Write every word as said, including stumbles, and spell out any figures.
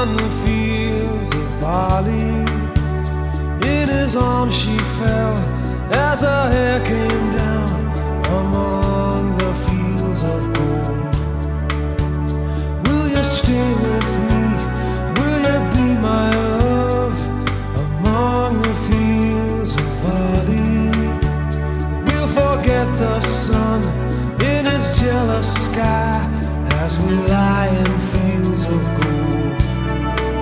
on the fields of barley. In his arms she fell as her hair came down among the fields of gold. Will you stay with me? Will you be my love among the fields of barley? We'll forget the sun in his jealous sky as we lie in fields of gold.